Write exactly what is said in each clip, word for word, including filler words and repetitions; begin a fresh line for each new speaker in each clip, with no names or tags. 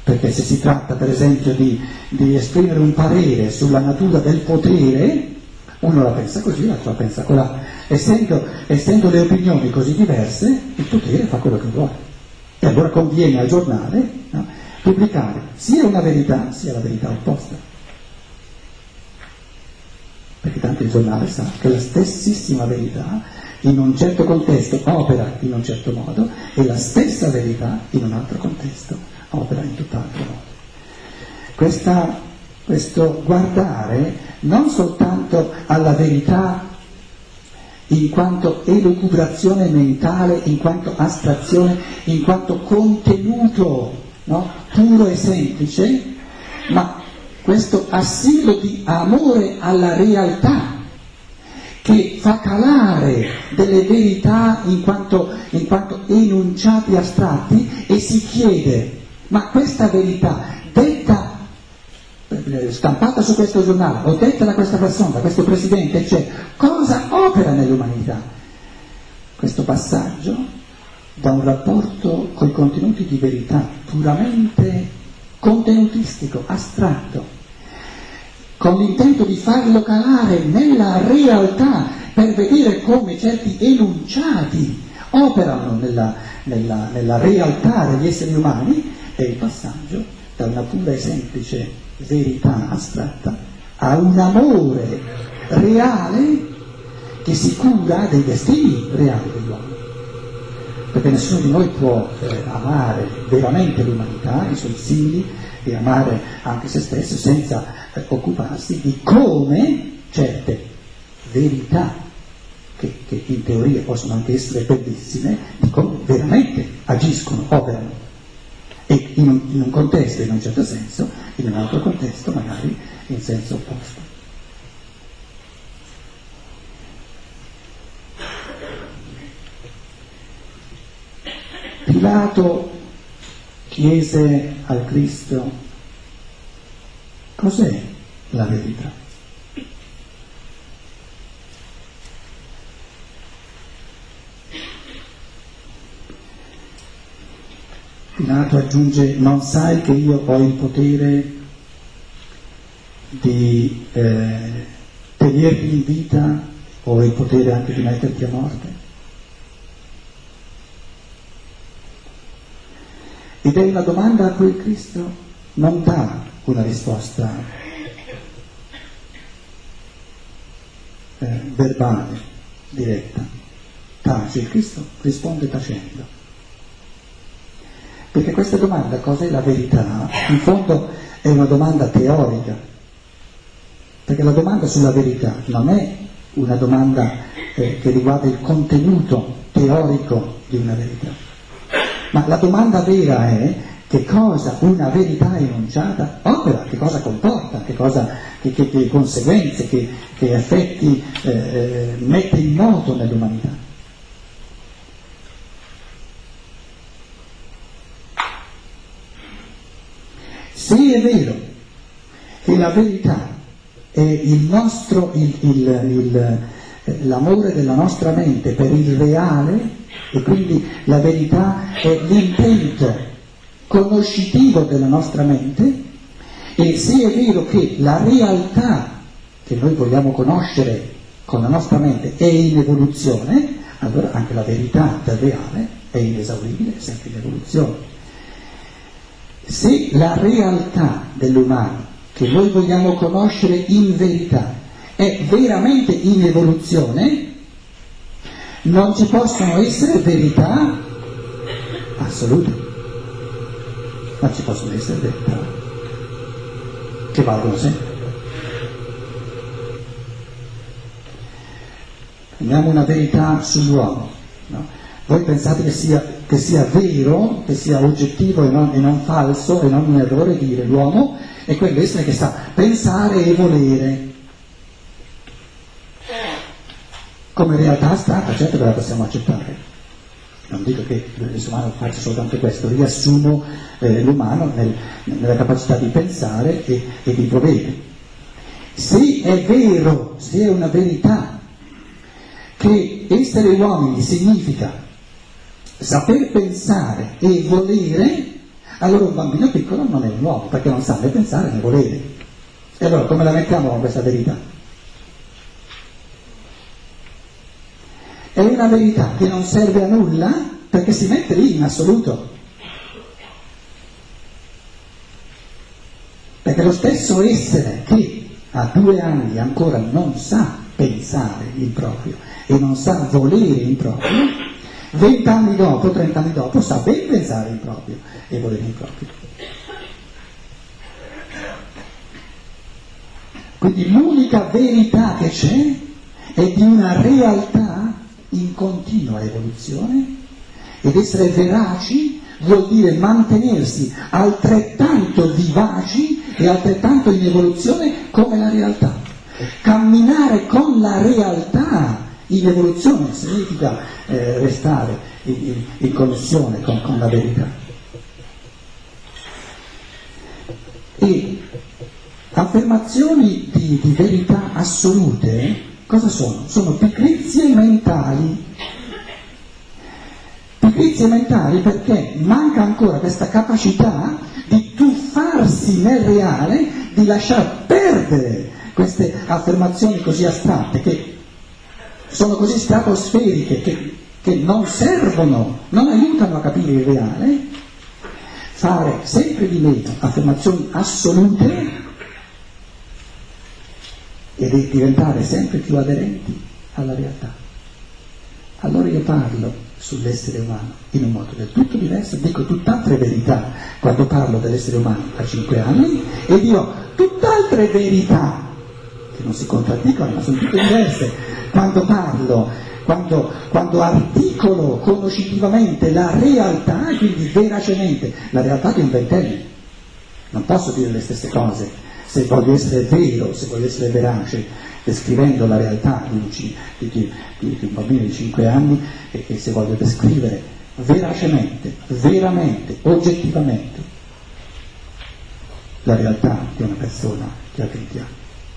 perché se si tratta per esempio di, di esprimere un parere sulla natura del potere, uno la pensa così, l'altro la pensa colà. Essendo, essendo le opinioni così diverse, il potere fa quello che vuole. E allora conviene al giornale, no, pubblicare sia una verità sia la verità opposta. Perché tanto il giornale sa che la stessissima verità in un certo contesto opera in un certo modo e la stessa verità in un altro contesto opera in tutt'altro modo. Questa, questo guardare non soltanto alla verità in quanto elucubrazione mentale, in quanto astrazione, in quanto contenuto, no, puro e semplice, ma questo assillo di amore alla realtà che fa calare delle verità in quanto, in quanto enunciati astratti e si chiede, ma questa verità detta, stampata su questo giornale o detta da questa persona, da questo presidente, cioè, cosa opera nell'umanità? Questo passaggio da un rapporto con i contenuti di verità puramente contenutistico, astratto, con l'intento di farlo calare nella realtà per vedere come certi enunciati operano nella, nella, nella realtà degli esseri umani, è il passaggio da una pura e semplice verità astratta a un amore reale che si cura dei destini reali degli uomini. Perché nessuno di noi può eh, amare veramente l'umanità, i suoi simili, e amare anche se stesso senza eh, occuparsi di come certe verità, che, che in teoria possono anche essere bellissime, di come veramente agiscono, operano, e in un, in un contesto in un certo senso, in un altro contesto magari in senso opposto. Pilato chiese al Cristo: cos'è la verità? Pilato aggiunge: non sai che io ho il potere di eh, tenerti in vita, ho il potere anche di metterti a morte? Ed è una domanda a cui Cristo non dà una risposta eh, verbale, diretta. Tace, il Cristo risponde tacendo. Perché questa domanda, cos'è la verità, in fondo è una domanda teorica. Perché la domanda sulla verità non è una domanda eh, che riguarda il contenuto teorico di una verità. Ma la domanda vera è: che cosa una verità enunciata opera, che cosa comporta, che, cosa, che, che, che conseguenze, che, che effetti eh, mette in moto nell'umanità. Se è vero che la verità è il nostro, il, il, il, l'amore della nostra mente per il reale, e quindi la verità è l'intento conoscitivo della nostra mente, e se è vero che la realtà che noi vogliamo conoscere con la nostra mente è in evoluzione, allora anche la verità del reale è inesauribile, è sempre in evoluzione. Se la realtà dell'umano che noi vogliamo conoscere in verità è veramente in evoluzione, non ci possono essere verità assolute, ma ci possono essere verità che valgono sempre. Prendiamo una verità sull'uomo, no? Voi pensate che sia, che sia vero, che sia oggettivo e non, e non falso e non un errore dire l'uomo è quell'essere che sa pensare e volere. Come realtà astratta, certo che la possiamo accettare. Non dico che l'essere umano faccia soltanto questo, riassumo eh, l'umano nel, nella capacità di pensare e, e di volere. Se è vero, se è una verità, che essere uomini significa saper pensare e volere, Allora un bambino piccolo non è un uomo, perché non sa né pensare né volere. E allora come la mettiamo con questa verità? È una verità che non serve a nulla perché si mette lì in assoluto. Perché lo stesso essere che a due anni ancora non sa pensare in proprio e non sa volere in proprio, vent'anni dopo, trent'anni dopo, sa ben pensare in proprio e volere in proprio. Quindi l'unica verità che c'è è di una realtà in continua evoluzione, ed essere veraci vuol dire mantenersi altrettanto vivaci e altrettanto in evoluzione come la realtà. Camminare con la realtà in evoluzione significa eh, restare in, in, in connessione con, con la verità. E affermazioni di, di verità assolute cosa sono? Sono pigrizie mentali. Pigrizie mentali perché manca ancora questa capacità di tuffarsi nel reale, di lasciar perdere queste affermazioni così astratte, che sono così stratosferiche, che, che non servono, non aiutano a capire il reale, fare sempre di meno affermazioni assolute e diventare sempre più aderenti alla realtà. Allora io parlo sull'essere umano in un modo del tutto diverso, dico tutt'altre verità quando parlo dell'essere umano a cinque anni e dico tutt'altre verità che non si contraddicono ma sono tutte diverse quando parlo, quando, quando articolo conoscitivamente la realtà, quindi veracemente la realtà di un ventenne. Non posso dire le stesse cose se voglio essere vero, se voglio essere verace, descrivendo la realtà di un, di, di, di, di un bambino di cinque anni e, e se voglio descrivere veracemente, veramente, oggettivamente la realtà di una persona che ha venti anni.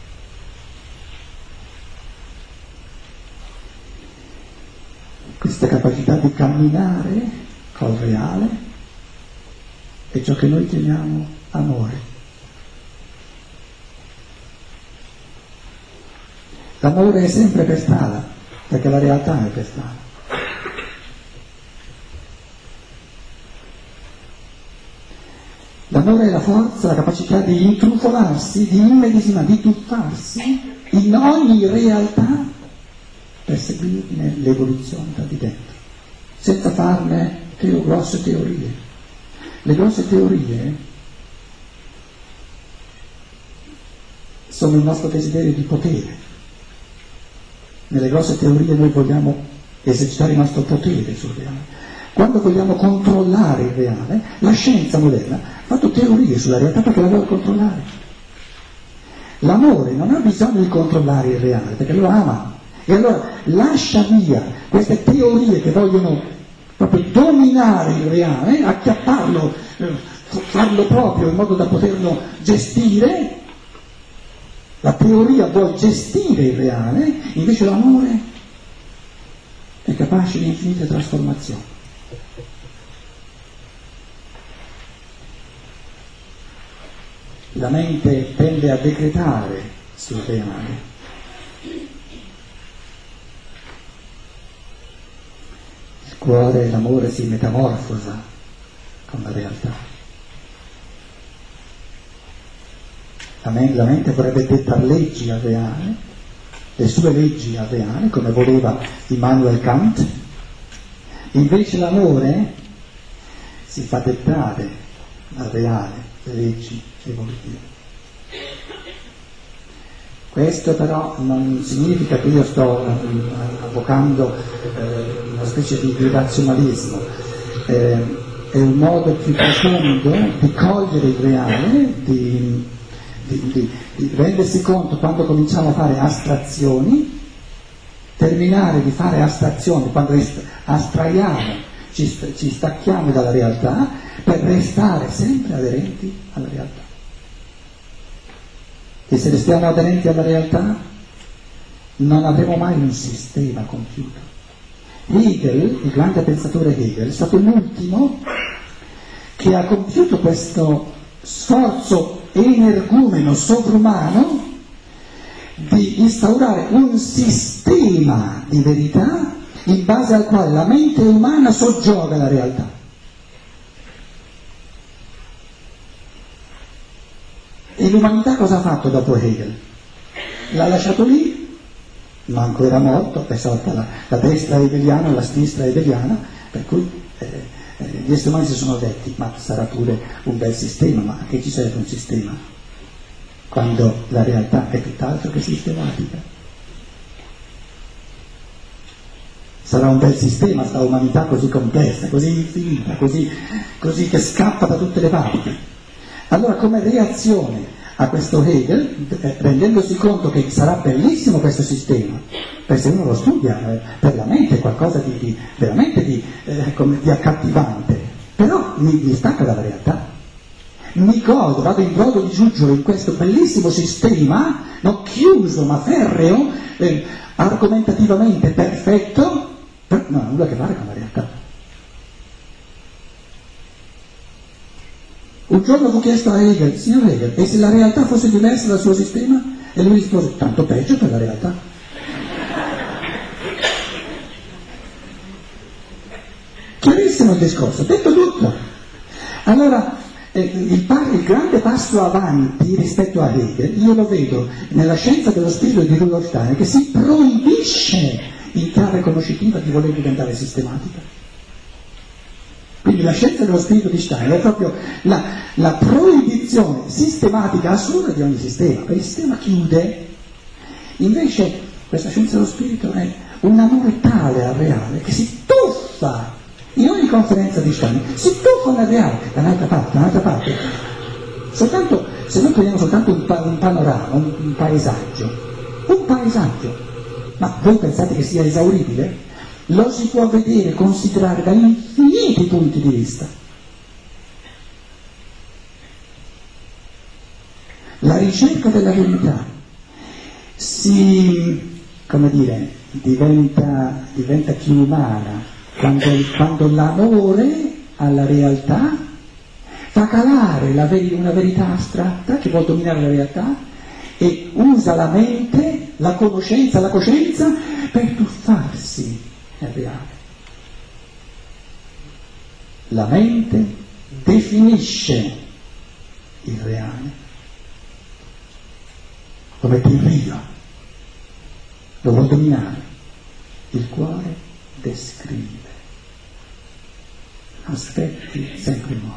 Questa capacità di camminare col reale è ciò che noi chiamiamo amore. L'amore è sempre per strada, perché la realtà è per strada. L'amore è la forza, la capacità di intrufolarsi, di immedesimare, di tuffarsi in ogni realtà per seguirne l'evoluzione da di dentro, senza farne teo, grosse teorie. Le grosse teorie sono il nostro desiderio di potere. Nelle grosse teorie noi vogliamo esercitare il nostro potere sul reale. Quando vogliamo controllare il reale, la scienza moderna ha fatto teorie sulla realtà perché la vuole controllare. L'amore non ha bisogno di controllare il reale perché lo ama. E allora lascia via queste teorie che vogliono proprio dominare il reale, acchiapparlo, farlo proprio in modo da poterlo gestire. La teoria vuole gestire il reale, invece l'amore è capace di infinite trasformazioni. La mente tende a decretare sul reale. Il cuore e l'amore si metamorfosa con la realtà. La mente vorrebbe dettare leggi al reale, le sue leggi al reale, come voleva Immanuel Kant, invece l'amore si fa dettare al reale le leggi evolutive. Questo però non significa che io sto avvocando eh, una specie di, di razionalismo, eh, è un modo più profondo di cogliere il reale, di Di, di, di rendersi conto quando cominciamo a fare astrazioni, terminare di fare astrazioni quando est- astraiamo, ci, st- ci stacchiamo dalla realtà per restare sempre aderenti alla realtà. E se restiamo aderenti alla realtà non avremo mai un sistema compiuto. Hegel, il grande pensatore Hegel, è stato l'ultimo che ha compiuto questo sforzo energumeno sovrumano di instaurare un sistema di verità in base al quale la mente umana soggioga la realtà. E l'umanità cosa ha fatto dopo Hegel? L'ha lasciato lì, manco era morto, è sorta la, la destra hegeliana, la sinistra hegeliana, per cui eh, eh, gli esseri umani si sono detti, ma sarà pure un bel sistema, ma a che ci serve un sistema? Quando la realtà è tutt'altro che sistematica. Sarà un bel sistema sta umanità così complessa, così infinita, così, così che scappa da tutte le parti. Allora, come reazione a questo Hegel, eh, rendendosi conto che sarà bellissimo questo sistema, perché se uno lo studia, eh, per la mente è qualcosa di, di veramente di, eh, come, di accattivante, però mi, mi stacca dalla realtà. Mi godo, vado in brodo di giuggiolo in questo bellissimo sistema, no, chiuso ma ferreo, eh, argomentativamente perfetto, però non ha nulla a che fare con la realtà. Un giorno fu chiesto a Hegel, signor Hegel, e se la realtà fosse diversa dal suo sistema? E lui rispose, tanto peggio per la realtà. Chiarissimo il discorso, detto tutto. Allora, eh, il, par- il grande passo avanti rispetto a Hegel, io lo vedo nella scienza dello spirito di Rudolf Steiner, che si proibisce in chiave conoscitiva di voler diventare sistematica. Quindi la scienza dello spirito di Steiner è proprio la, la proibizione sistematica assoluta di ogni sistema, perché il sistema chiude. Invece questa scienza dello spirito è un amore tale al reale che si tuffa in ogni conferenza di Steiner, si tuffa nel reale, da un'altra parte, da un'altra parte. Soltanto, se noi prendiamo soltanto un, pa- un panorama, un, un paesaggio, un paesaggio, ma voi pensate che sia esauribile? Lo si può vedere e considerare da infiniti punti di vista. La ricerca della verità si, come dire, diventa, diventa più umana quando, quando l'amore alla realtà fa calare la veri, una verità astratta che può dominare la realtà e usa la mente, la conoscenza, la coscienza per tuffarsi nel reale. La mente definisce il reale, lo mette in riga, lo vuole dominare. Il cuore descrive aspetti sempre nuovi.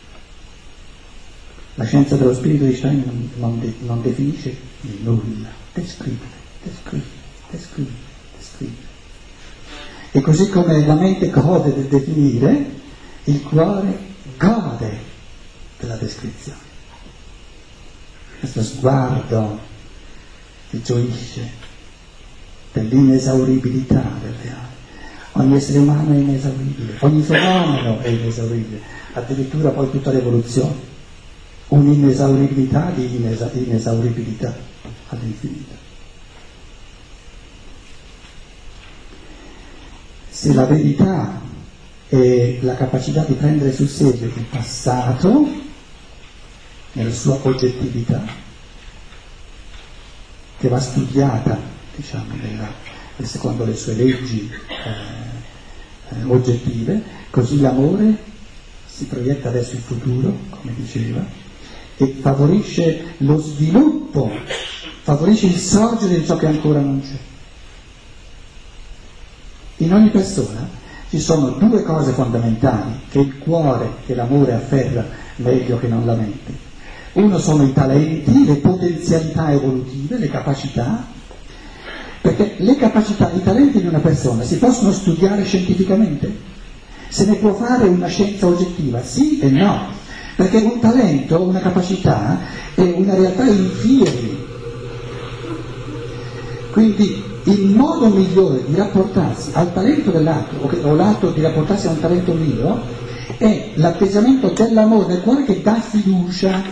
La scienza dello spirito di Steiner non, non, de, non definisce nulla, descrive, descrive, descrive, descrive. E così come la mente gode del definire, il cuore gode della descrizione. Questo sguardo che gioisce dell'inesauribilità del reale. Ogni essere umano è inesauribile, ogni fenomeno è inesauribile, addirittura poi tutta l'evoluzione, un'inesauribilità di inesa- inesauribilità all'infinito. Se la verità è la capacità di prendere sul serio il passato nella sua oggettività, che va studiata, diciamo, nella, secondo le sue leggi eh, eh, oggettive, così l'amore si proietta verso il futuro, come diceva, e favorisce lo sviluppo, favorisce il sorgere di ciò che ancora non c'è. In ogni persona ci sono due cose fondamentali che il cuore, che l'amore afferra meglio che non la mente. Uno sono i talenti, le potenzialità evolutive, le capacità, perché le capacità, i talenti di una persona si possono studiare scientificamente? Se ne può fare una scienza oggettiva? Sì e no, perché un talento, una capacità è una realtà in fieri. Quindi il modo migliore di rapportarsi al talento dell'altro, o l'altro di rapportarsi a un talento mio, è l'atteggiamento dell'amore del cuore che dà fiducia.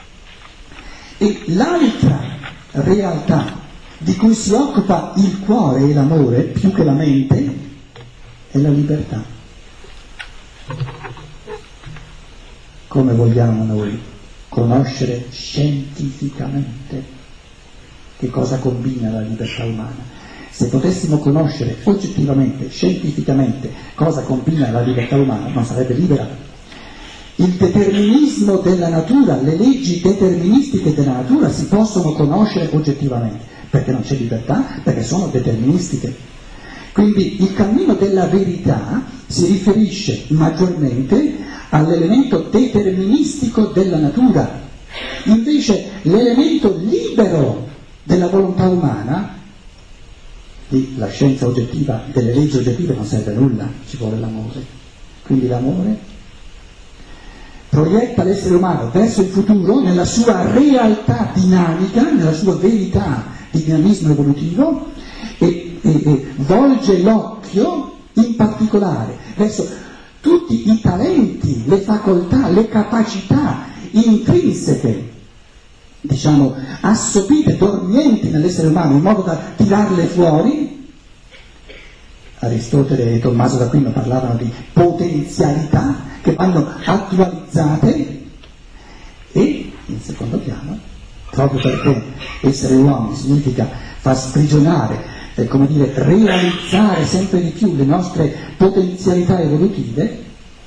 E l'altra realtà di cui si occupa il cuore e l'amore, più che la mente, è la libertà. come vogliamo noi conoscere scientificamente che cosa combina la libertà umana. Se potessimo conoscere oggettivamente, scientificamente, cosa combina la libertà umana, non sarebbe libera. Il determinismo della natura, le leggi deterministiche della natura si possono conoscere oggettivamente, perché non c'è libertà, perché sono deterministiche. Quindi il cammino della verità si riferisce maggiormente all'elemento deterministico della natura. Invece l'elemento libero della volontà umana, la scienza oggettiva, delle leggi oggettive non serve a nulla, ci vuole l'amore. Quindi l'amore proietta l'essere umano verso il futuro nella sua realtà dinamica, nella sua verità di dinamismo evolutivo e, e, e volge l'occhio in particolare verso tutti i talenti, le facoltà, le capacità intrinseche, diciamo, assopite, dormienti nell'essere umano, in modo da tirarle fuori. Aristotele e Tommaso d'Aquino parlavano di potenzialità che vanno attualizzate e, in secondo piano, proprio perché essere uomini significa far sprigionare, eh, come dire, realizzare sempre di più le nostre potenzialità evolutive,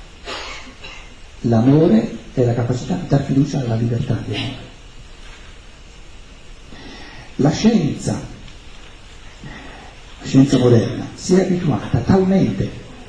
l'amore è la capacità di dar fiducia alla libertà di amore. La scienza, la scienza moderna, si è abituata talmente,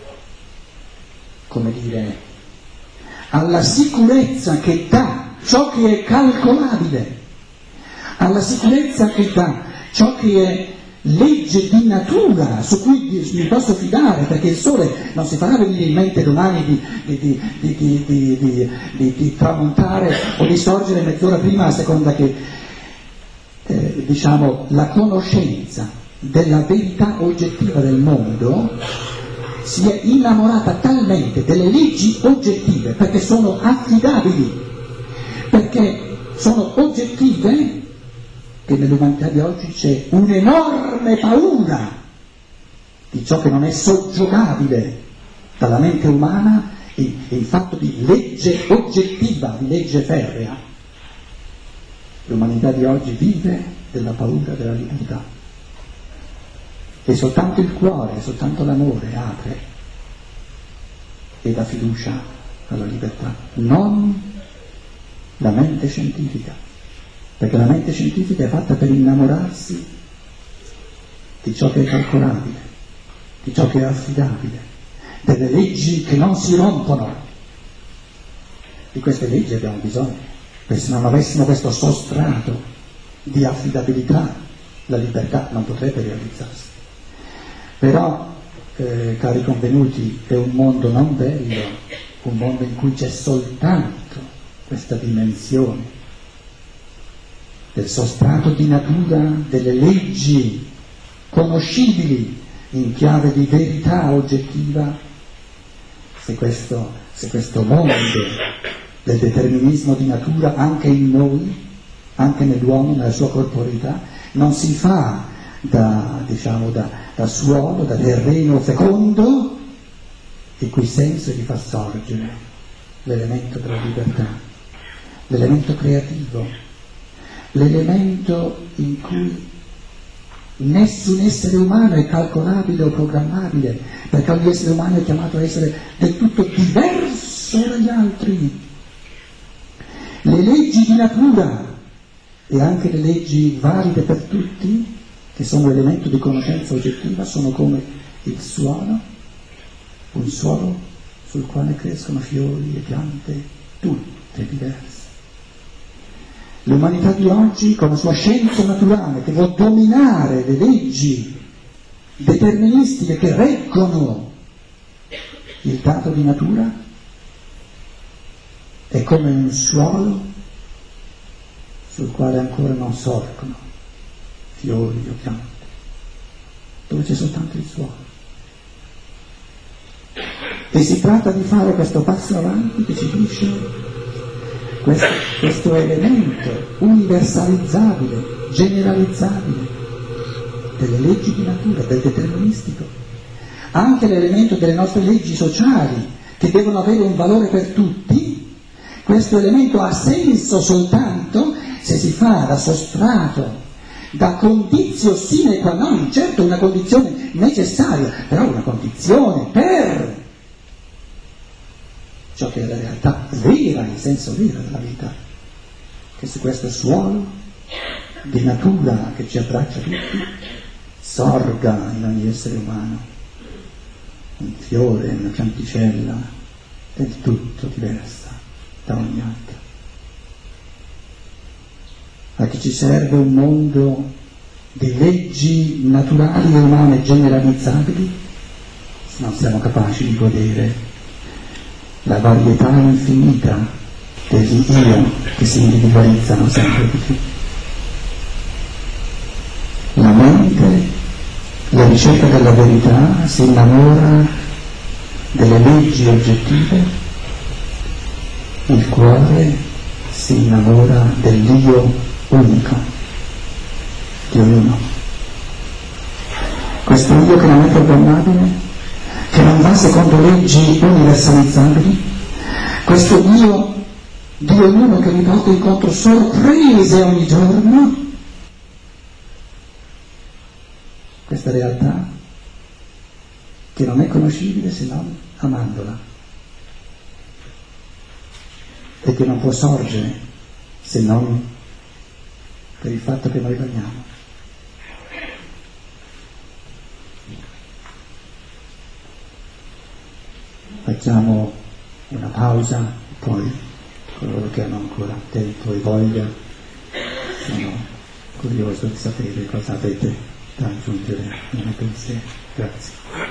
come dire, alla sicurezza che dà ciò che è calcolabile, alla sicurezza che dà ciò che è legge di natura, su cui mi posso fidare, perché il sole non si farà venire in mente domani di, di, di, di, di, di, di, di, di tramontare o di sorgere mezz'ora prima a seconda che Eh, diciamo, la conoscenza della verità oggettiva del mondo si è innamorata talmente delle leggi oggettive, perché sono affidabili, perché sono oggettive, che nell'umanità di oggi c'è un'enorme paura di ciò che non è soggiogabile dalla mente umana, e, e il fatto di legge oggettiva, di legge ferrea. L'umanità di oggi vive della paura della libertà e soltanto il cuore, soltanto l'amore apre e dà fiducia alla libertà, non la mente scientifica, perché la mente scientifica è fatta per innamorarsi di ciò che è calcolabile, di ciò che è affidabile, delle leggi che non si rompono. Di queste leggi abbiamo bisogno. Se non avessimo questo sostrato di affidabilità, la libertà non potrebbe realizzarsi. Però, eh, cari convenuti, è un mondo non bello, un mondo in cui c'è soltanto questa dimensione del sostrato di natura, delle leggi conoscibili in chiave di verità oggettiva. Se questo, se questo mondo del determinismo di natura anche in noi, anche nell'uomo, nella sua corporeità, non si fa da, diciamo, da, da suolo, da terreno fecondo, il cui senso è di far sorgere l'elemento della libertà, l'elemento creativo, l'elemento in cui nessun essere umano è calcolabile o programmabile, perché ogni essere umano è chiamato a essere del tutto diverso dagli altri. Le leggi di natura e anche le leggi valide per tutti, che sono l'elemento di conoscenza oggettiva, sono come il suolo, un suolo sul quale crescono fiori e piante, tutte diverse. L'umanità di oggi, con la sua scienza naturale, che vuol dominare le leggi deterministiche che reggono il dato di natura, è come un suolo sul quale ancora non sorgono fiori o piante, dove c'è soltanto il suolo. E si tratta di fare questo passo avanti che ci dice questo, questo elemento universalizzabile, generalizzabile delle leggi di natura, del deterministico, anche l'elemento delle nostre leggi sociali che devono avere un valore per tutti, Questo elemento ha senso soltanto se si fa da sostrato, da condizio sine qua non, certo una condizione necessaria, però una condizione per ciò che è la realtà vera, in senso vero della vita, che su questo suolo di natura che ci abbraccia tutti sorga in ogni essere umano un fiore, una canticella del tutto diversa da ogni altra. A chi ci serve un mondo di leggi naturali e umane generalizzabili, non siamo capaci di godere la varietà infinita degli io che si individualizzano sempre di più. La mente, la ricerca della verità, si innamora delle leggi oggettive, il cuore si innamora dell'io unico di ognuno. Questo io che non è programmabile, che non va secondo leggi universalizzabili, questo Dio di ognuno che mi porta incontro sorprese ogni giorno, questa realtà che non è conoscibile se non amandola e che non può sorgere se non per il fatto che noi l'amiamo. Facciamo una pausa, poi coloro che hanno ancora tempo e voglia, sono curioso di sapere cosa avete da aggiungere nei pensieri. Grazie.